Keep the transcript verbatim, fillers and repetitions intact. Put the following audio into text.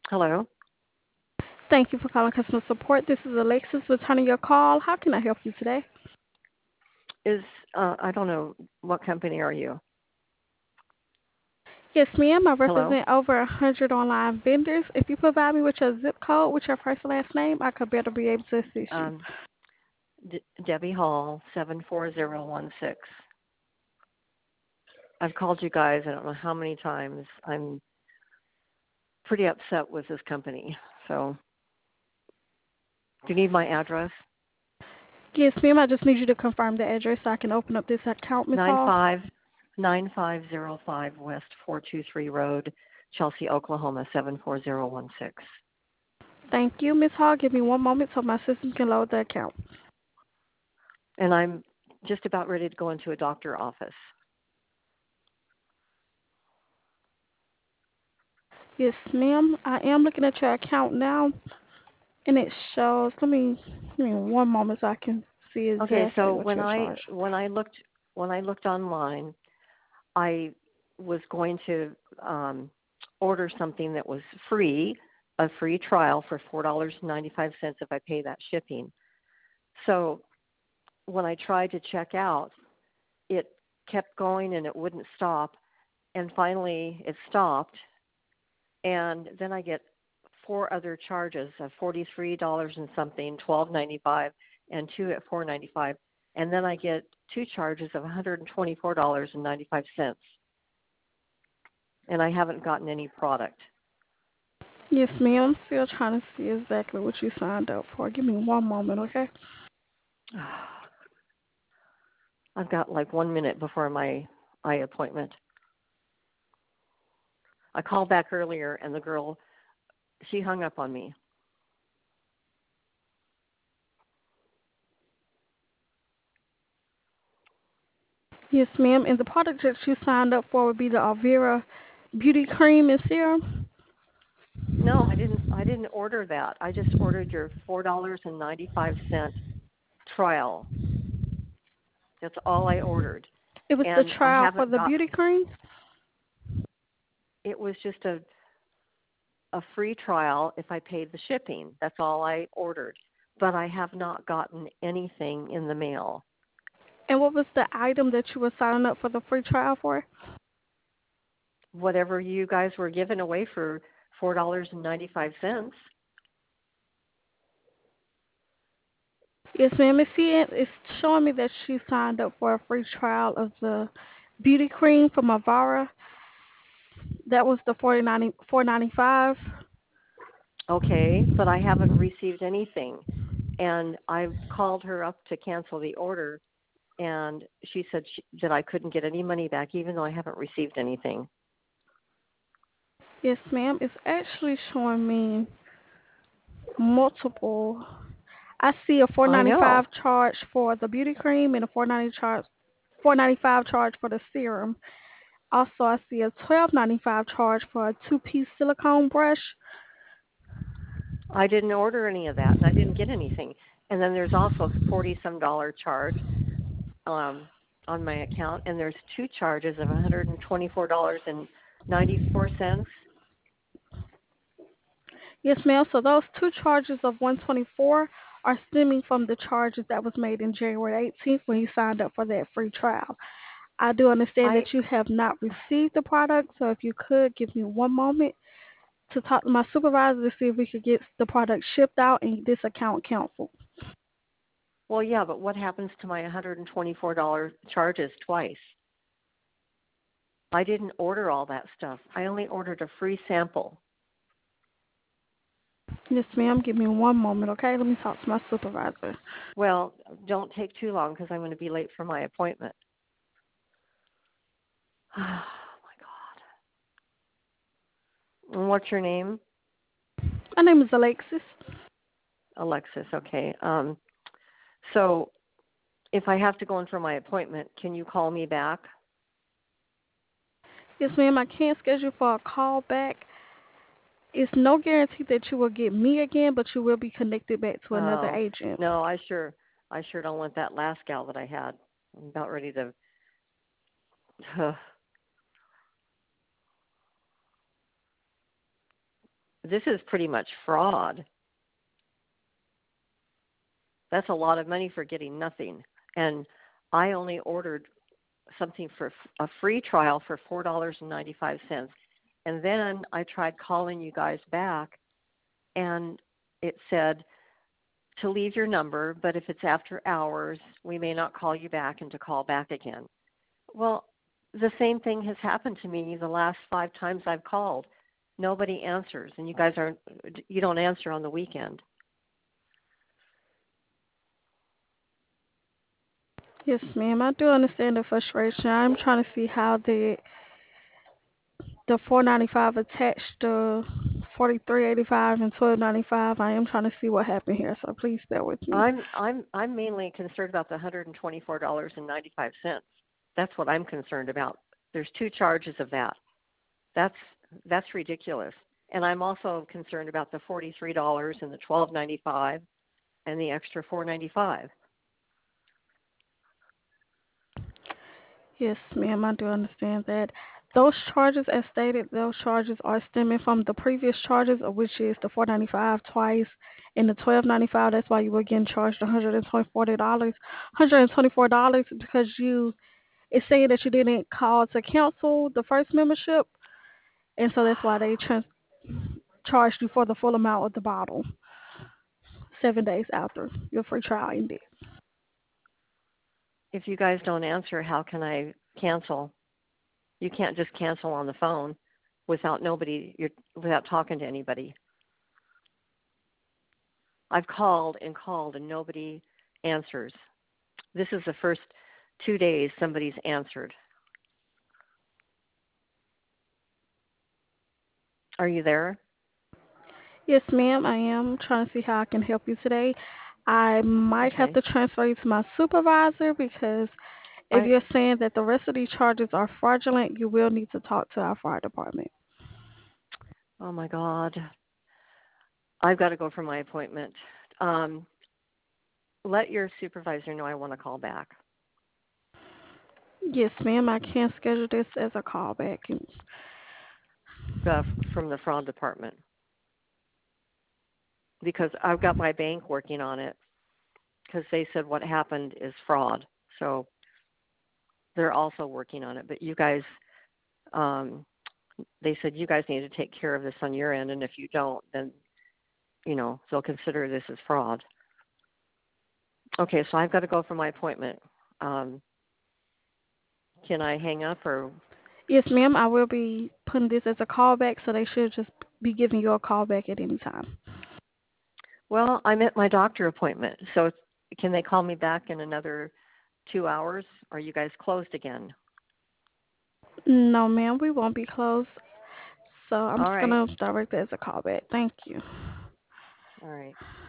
Hello. Thank you for calling customer support. This is Alexis returning your call. How can I help you today? Is uh, I don't know what company are you? Yes, ma'am. I Hello. represent over a hundred online vendors. If you provide me with your zip code with your first and last name, I could better be able to assist you. Um, D- Debbie Hall, seven four zero one six. I've called you guys. I don't know how many times. I'm pretty upset with this company. So, do you need my address? Yes, ma'am. I just need you to confirm the address so I can open up this account, Miss Nine Hall. five nine five zero five West four two three Road, Chelsea, Oklahoma seven four zero one six. Thank you, Miss Hall. Give me one moment so my system can load the account. And I'm just about ready to go into a doctor office. Yes, ma'am. I am looking at your account now, and it shows. Let me give me one moment so I can see Okay, exactly so what when you're I charged. when I looked when I looked online, I was going to um, order something that was free, a free trial for four dollars and ninety five cents if I pay that shipping. So when I tried to check out, it kept going and it wouldn't stop, and finally it stopped, and then I get four other charges of forty three dollars and something, twelve ninety five, and two at four ninety five, and then I get two charges of one hundred and twenty four dollars and ninety five cents, and I haven't gotten any product. Yes, ma'am. I'm still trying to see exactly what you signed up for. Give me one moment, okay? I've got like one minute before my eye appointment. I called back earlier, and the girl, she hung up on me. Yes, ma'am. And the product that you signed up for would be the Alvera Beauty Cream and Serum. No, I didn't. I didn't order that. I just ordered your four dollars and ninety five cent trial. That's all I ordered, It was the and I trial for haven't the got. beauty cream. It was just a a free trial if I paid the shipping. That's all I ordered, but I have not gotten anything in the mail. And what was the item that you were signing up for the free trial for? Whatever you guys were giving away for four dollars and ninety five cents. Yes, ma'am. It's, see, it's showing me that she signed up for a free trial of the beauty cream from Avara. That was the forty ninety four ninety five. Okay, but I haven't received anything. And I called her up to cancel the order, and she said she, that I couldn't get any money back, even though I haven't received anything. Yes, ma'am. It's actually showing me multiple. I see a four I ninety five know. charge for the beauty cream and a four ninety charge four ninety five charge for the serum. Also, I see a twelve ninety five charge for a two piece silicone brush. I didn't order any of that, and I didn't get anything. And then there's also forty some dollar charge um, on my account, and there's two charges of one hundred and twenty four dollars and ninety four cents. Yes, ma'am. So those two charges of one twenty four are stemming from the charges that was made in January eighteenth when you signed up for that free trial. I do understand I that you have not received the product, so if you could give me one moment to talk to my supervisor to see if we could get the product shipped out and this account canceled. well, yeah, but what happens to my one hundred and twenty four dollar charges twice? I didn't order all that stuff. I only ordered a free sample. Yes, ma'am. Give me one moment, okay? Let me talk to my supervisor. Well, don't take too long because I'm going to be late for my appointment. Oh my God. And what's your name? My name is Alexis. Alexis. Okay. Um, so if I have to go in for my appointment, can you call me back? Yes, ma'am. I can schedule for a call back. It's no guarantee that you will get me again, but you will be connected back to another Oh agent. no, I sure, I sure don't want that last gal that I had. I'm about ready to. This is pretty much fraud. That's a lot of money for getting nothing. And I only ordered something for a free trial for four dollars and ninety-five cents. And then I tried calling you guys back, and it said to leave your number, but if it's after hours, we may not call you back and to call back again. Well, the same thing has happened to me the last five times I've called. Nobody answers, and you guys aren't, you don't answer on the weekend. Yes, ma'am. I do understand the frustration. I'm trying to see how the the four ninety five attached to forty three eighty five and twelve ninety five. I am trying to see what happened here, so please bear with me. I'm I'm I'm mainly concerned about the one hundred twenty-four dollars and ninety-five cents. That's what I'm concerned about. There's two charges of that. That's that's ridiculous. And I'm also concerned about the forty-three dollars and the twelve ninety-five and the extra four ninety-five. Yes, ma'am, I do understand that. Those charges, as stated, those charges are stemming from the previous charges, of which is the four ninety five twice and the twelve ninety five. That's why you were getting charged one hundred and twenty four dollars. One hundred and twenty four dollars because you it's saying that you didn't call to cancel the first membership, and so that's why they trans- charged you for the full amount of the bottle seven days after your free trial ended. If you guys don't answer, how can I cancel? You can't just cancel on the phone without nobody you're without talking to anybody. I've called and called and nobody answers. This is the first two days somebody's answered. Are you there? Yes, ma'am, I am trying to see how I can help you today. I might have Okay. to transfer you to my supervisor because if I you're saying that the rest of these charges are fraudulent, you will need to talk to our fire department. oh my God. I've got to go for my appointment. Um, let your supervisor know I want to call back Yes, ma'am, I can schedule this as a callback. uh, from the fraud department because I've got my bank working on it because they said what happened is fraud. So they're also working on it. But you guys, um, they said you guys need to take care of this on your end, and if you don't, then you know they'll consider this as fraud. Okay, so I've got to go for my appointment. Um, can I hang up or? Yes, ma'am, I will be putting this as a callback, so they should just be giving you a call back at any time. Well, I'm at my doctor appointment, so can they call me back in another two hours? Are you guys closed again? No, ma'am, we won't be closed. So I'm All just right, gonna direct it as a callback. Thank you. all right.